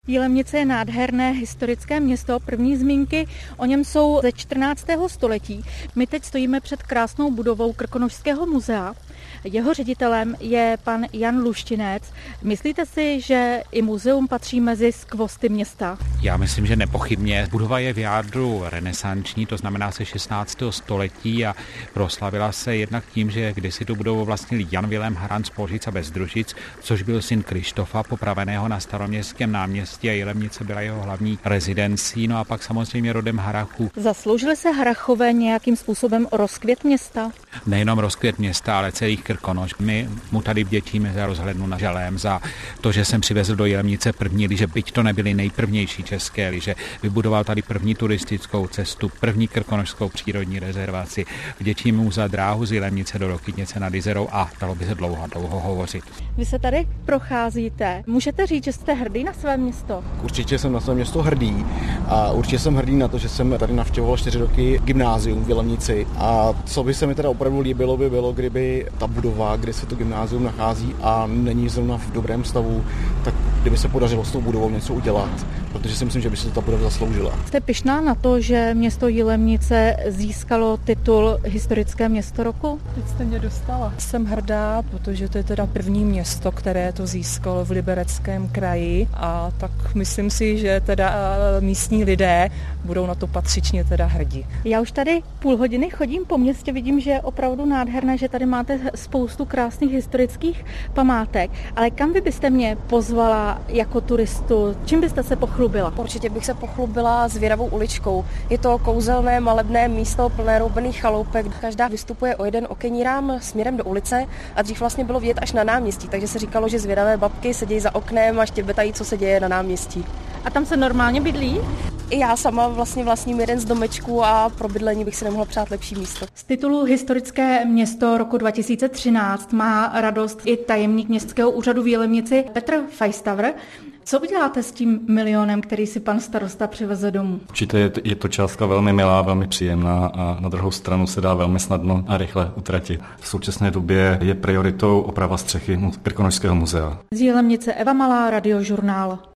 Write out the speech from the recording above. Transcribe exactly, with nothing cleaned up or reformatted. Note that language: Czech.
Jilemnice je nádherné historické město. První zmínky o něm jsou ze čtrnáctého století. My teď stojíme před krásnou budovou Krkonošského muzea. Jeho ředitelem je pan Jan Luštinec. Myslíte si, že i muzeum patří mezi skvosty města? Já myslím, že nepochybně. Budova je v jádru renesanční, to znamená se šestnáctého století a proslavila se jednak tím, že kdysi tu budovu vlastnil Jan Vilém Haran z Poříc a Bezdružic, což byl syn Krištofa, popraveného na Staroměstském náměstí, a Jilemnice byla jeho hlavní rezidencí, no a pak samozřejmě rodem Harachů. Zasloužili se Harachové nějakým způsobem o rozkvět města? Nejenom rozkvět města, ale celých Krkonoš. My mu tady vděčíme za rozhlednu na Želém, za to, že jsem přivezl do Jilemnice první lyže, byť to nebyly nejprvnější české lyže. Vybudoval tady první turistickou cestu, první krkonošskou přírodní rezervaci. Vděčíme mu za dráhu z Jilemnice do Rokytnice nad Jizerou a dalo by se dlouho, dlouho hovořit. Vy se tady procházíte. Můžete říct, že jste hrdý na své město? Určitě jsem na své město hrdý a určitě jsem hrdý na to, že jsem tady navštěvoval čtyři roky gymnázium v Jilemnici, a co by se mi teda opravdu líbilo, by bylo, kdyby ta budova, kde se to gymnázium nachází a není zrovna v dobrém stavu, tak kdyby se podařilo s tou budovou něco udělat, protože si myslím, že by se to ta budova zasloužila. Jste pyšná na to, že město Jilemnice získalo titul historické město roku? Teď jste mě dostala. Jsem hrdá, protože to je teda první město, které to získalo v Libereckém kraji, a tak myslím si, že teda místní lidé budou na to patřičně teda hrdí. Já už tady půl hodiny chodím po městě, vidím, že je opravdu nádherné, že tady máte spoustu krásných historických památek, ale kam vy byste mě pozvala jako turistu? Čím byste se pochlubila? Určitě bych se pochlubila Zvěravou uličkou. Je to kouzelné, malebné místo plné roubených chaloupek. Každá vystupuje o jeden okenní rám směrem do ulice a dřív vlastně bylo vidět až na náměstí, takže se říkalo, že zvědavé babky sedí za oknem a štěbetají, co se děje na náměstí. A tam se normálně bydlí? I já sama vlastně vlastním jeden z domečků a pro bydlení bych si nemohla přát lepší místo. Z titulu Historické město roku dva tisíce třináct má radost i tajemník městského úřadu v Jilemnici Petr Fajstavr. Co uděláte s tím milionem, který si pan starosta přiveze domů? Určitě je to, je to částka velmi milá, velmi příjemná a na druhou stranu se dá velmi snadno a rychle utratit. V současné době je prioritou oprava střechy Krkonošského muzea. Z Jilemnice Eva Malá, Radiožurnál.